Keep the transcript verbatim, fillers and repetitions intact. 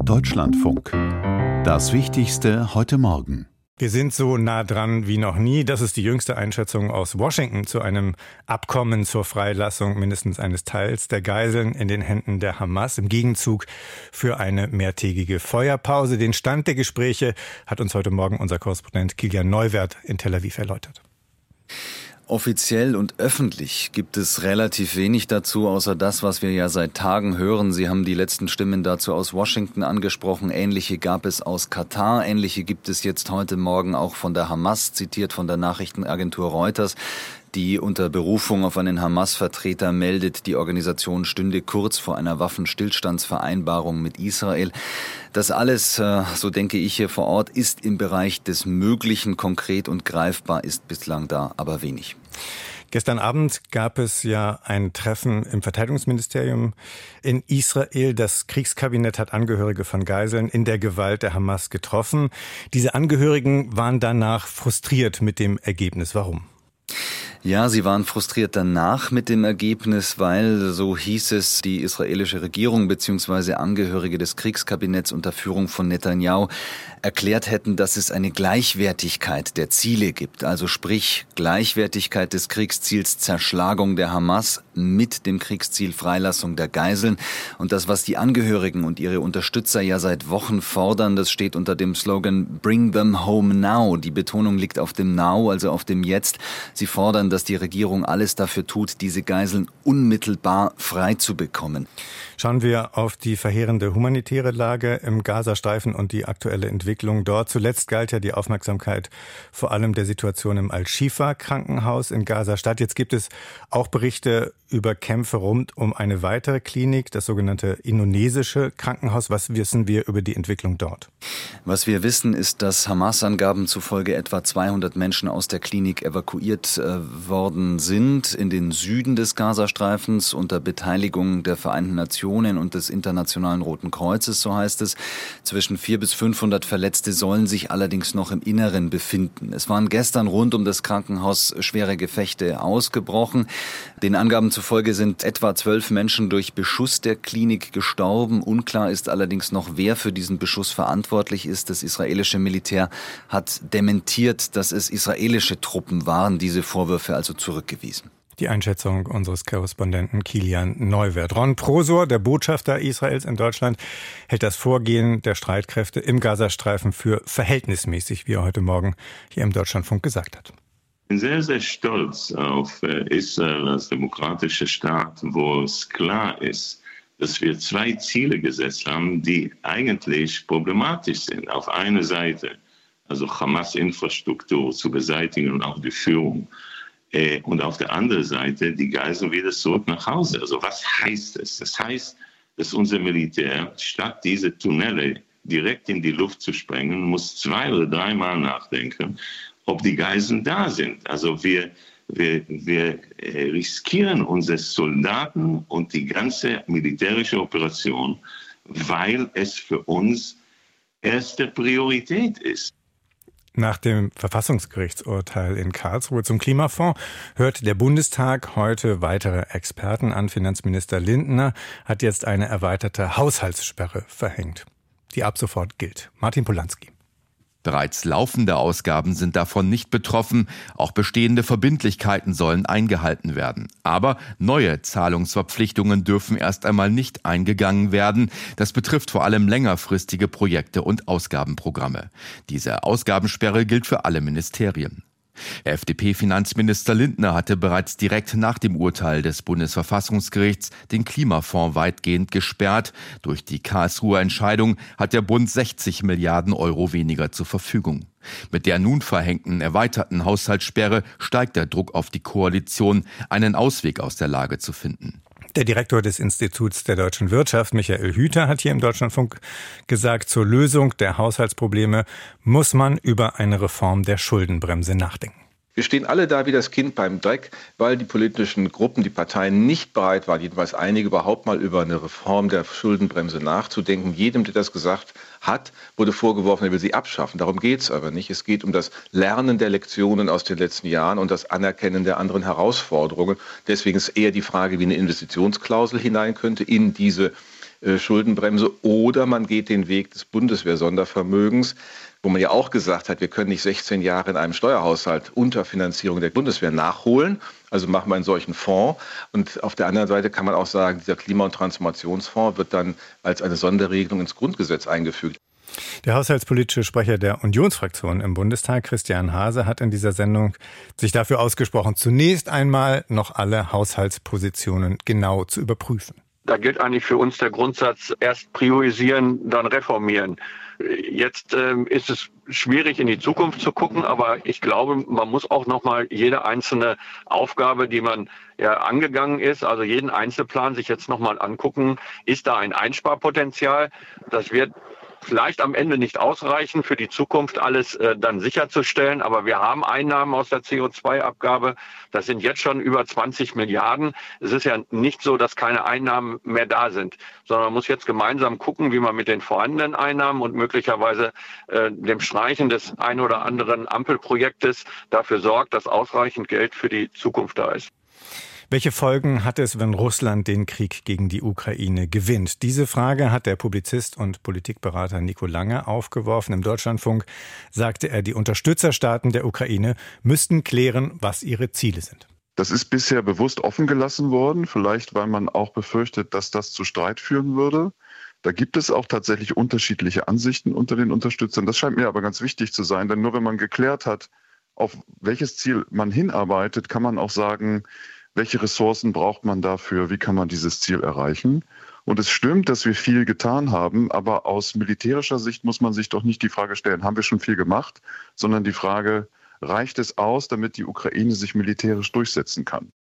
Deutschlandfunk. Das Wichtigste heute Morgen. Wir sind so nah dran wie noch nie. Das ist die jüngste Einschätzung aus Washington zu einem Abkommen zur Freilassung mindestens eines Teils der Geiseln in den Händen der Hamas im Gegenzug für eine mehrtägige Feuerpause. Den Stand der Gespräche hat uns heute Morgen unser Korrespondent Kilian Neuwirth in Tel Aviv erläutert. Offiziell und öffentlich gibt es relativ wenig dazu, außer das, was wir ja seit Tagen hören. Sie haben die letzten Stimmen dazu aus Washington angesprochen. Ähnliche gab es aus Katar. Ähnliche gibt es jetzt heute Morgen auch von der Hamas, zitiert von der Nachrichtenagentur Reuters, die unter Berufung auf einen Hamas-Vertreter meldet, die Organisation stünde kurz vor einer Waffenstillstandsvereinbarung mit Israel. Das alles, so denke ich hier vor Ort, ist im Bereich des Möglichen. Konkret und greifbar ist bislang da aber wenig. Gestern Abend gab es ja ein Treffen im Verteidigungsministerium in Israel. Das Kriegskabinett hat Angehörige von Geiseln in der Gewalt der Hamas getroffen. Diese Angehörigen waren danach frustriert mit dem Ergebnis. Warum? Ja, sie waren frustriert danach mit dem Ergebnis, weil, so hieß es, die israelische Regierung bzw. Angehörige des Kriegskabinetts unter Führung von Netanyahu erklärt hätten, dass es eine Gleichwertigkeit der Ziele gibt. Also sprich Gleichwertigkeit des Kriegsziels Zerschlagung der Hamas mit dem Kriegsziel Freilassung der Geiseln. Und das, was die Angehörigen und ihre Unterstützer ja seit Wochen fordern, das steht unter dem Slogan Bring them home now. Die Betonung liegt auf dem Now, also auf dem Jetzt. Sie fordern, dass die Regierung alles dafür tut, diese Geiseln unmittelbar frei zu bekommen. Schauen wir auf die verheerende humanitäre Lage im Gazastreifen und die aktuelle Entwicklung dort. Zuletzt galt ja die Aufmerksamkeit vor allem der Situation im Al-Shifa-Krankenhaus in Gaza-Stadt. Jetzt gibt es auch Berichte über Kämpfe rund um eine weitere Klinik, das sogenannte indonesische Krankenhaus. Was wissen wir über die Entwicklung dort? Was wir wissen, ist, dass Hamas-Angaben zufolge etwa zweihundert Menschen aus der Klinik evakuiert äh, worden sind in den Süden des Gazastreifens unter Beteiligung der Vereinten Nationen und des Internationalen Roten Kreuzes, so heißt es. Zwischen vierhundert bis fünfhundert Verletzte sollen sich allerdings noch im Inneren befinden. Es waren gestern rund um das Krankenhaus schwere Gefechte ausgebrochen. Den Angaben zufolge sind etwa zwölf Menschen durch Beschuss der Klinik gestorben. Unklar ist allerdings noch, wer für diesen Beschuss verantwortlich ist. Das israelische Militär hat dementiert, dass es israelische Truppen waren, diese Vorwürfe also zurückgewiesen. Die Einschätzung unseres Korrespondenten Kilian Neuwirth. Ron Prosor, der Botschafter Israels in Deutschland, hält das Vorgehen der Streitkräfte im Gazastreifen für verhältnismäßig, wie er heute Morgen hier im Deutschlandfunk gesagt hat. Ich bin sehr, sehr stolz auf Israel als demokratischer Staat, wo es klar ist, dass wir zwei Ziele gesetzt haben, die eigentlich problematisch sind. Auf einer Seite, also Hamas-Infrastruktur zu beseitigen und auch die Führung. Und auf der anderen Seite die Geiseln wieder zurück nach Hause. Also was heißt das? Das heißt, dass unser Militär, statt diese Tunnele direkt in die Luft zu sprengen, muss zwei oder dreimal nachdenken, ob die Geiseln da sind. Also wir, wir, wir riskieren unsere Soldaten und die ganze militärische Operation, weil es für uns erste Priorität ist. Nach dem Verfassungsgerichtsurteil in Karlsruhe zum Klimafonds hört der Bundestag heute weitere Experten an. Finanzminister Lindner hat jetzt eine erweiterte Haushaltssperre verhängt, die ab sofort gilt. Martin Polanski. Bereits laufende Ausgaben sind davon nicht betroffen. Auch bestehende Verbindlichkeiten sollen eingehalten werden. Aber neue Zahlungsverpflichtungen dürfen erst einmal nicht eingegangen werden. Das betrifft vor allem längerfristige Projekte und Ausgabenprogramme. Diese Ausgabensperre gilt für alle Ministerien. F D P-Finanzminister Lindner hatte bereits direkt nach dem Urteil des Bundesverfassungsgerichts den Klimafonds weitgehend gesperrt. Durch die Karlsruher Entscheidung hat der Bund sechzig Milliarden Euro weniger zur Verfügung. Mit der nun verhängten erweiterten Haushaltssperre steigt der Druck auf die Koalition, einen Ausweg aus der Lage zu finden. Der Direktor des Instituts der deutschen Wirtschaft, Michael Hüter, hat hier im Deutschlandfunk gesagt, zur Lösung der Haushaltsprobleme muss man über eine Reform der Schuldenbremse nachdenken. Wir stehen alle da wie das Kind beim Dreck, weil die politischen Gruppen, die Parteien nicht bereit waren, jedenfalls einige überhaupt mal über eine Reform der Schuldenbremse nachzudenken. Jedem, der das gesagt hat, wurde vorgeworfen, er will sie abschaffen. Darum geht es aber nicht. Es geht um das Lernen der Lektionen aus den letzten Jahren und das Anerkennen der anderen Herausforderungen. Deswegen ist eher die Frage, wie eine Investitionsklausel hinein könnte in diese äh, Schuldenbremse, oder man geht den Weg des Bundeswehr-Sondervermögens, wo man ja auch gesagt hat, wir können nicht sechzehn Jahre in einem Steuerhaushalt Unterfinanzierung der Bundeswehr nachholen. Also machen wir einen solchen Fonds. Und auf der anderen Seite kann man auch sagen, dieser Klima- und Transformationsfonds wird dann als eine Sonderregelung ins Grundgesetz eingefügt. Der haushaltspolitische Sprecher der Unionsfraktion im Bundestag, Christian Hase, hat in dieser Sendung sich dafür ausgesprochen, zunächst einmal noch alle Haushaltspositionen genau zu überprüfen. Da gilt eigentlich für uns der Grundsatz, erst priorisieren, dann reformieren. Jetzt ähm, ist es schwierig, in die Zukunft zu gucken, aber ich glaube, man muss auch nochmal jede einzelne Aufgabe, die man ja angegangen ist, also jeden Einzelplan sich jetzt nochmal angucken. Ist da ein Einsparpotenzial? Das wird vielleicht am Ende nicht ausreichen, für die Zukunft alles äh, dann sicherzustellen. Aber wir haben Einnahmen aus der C O zwei Abgabe. Das sind jetzt schon über zwanzig Milliarden. Es ist ja nicht so, dass keine Einnahmen mehr da sind, sondern man muss jetzt gemeinsam gucken, wie man mit den vorhandenen Einnahmen und möglicherweise äh, dem Streichen des ein oder anderen Ampelprojektes dafür sorgt, dass ausreichend Geld für die Zukunft da ist. Welche Folgen hat es, wenn Russland den Krieg gegen die Ukraine gewinnt? Diese Frage hat der Publizist und Politikberater Nico Lange aufgeworfen. Im Deutschlandfunk sagte er, die Unterstützerstaaten der Ukraine müssten klären, was ihre Ziele sind. Das ist bisher bewusst offen gelassen worden, vielleicht weil man auch befürchtet, dass das zu Streit führen würde. Da gibt es auch tatsächlich unterschiedliche Ansichten unter den Unterstützern. Das scheint mir aber ganz wichtig zu sein, denn nur wenn man geklärt hat, auf welches Ziel man hinarbeitet, kann man auch sagen, welche Ressourcen braucht man dafür? Wie kann man dieses Ziel erreichen? Und es stimmt, dass wir viel getan haben, aber aus militärischer Sicht muss man sich doch nicht die Frage stellen, haben wir schon viel gemacht, sondern die Frage, reicht es aus, damit die Ukraine sich militärisch durchsetzen kann?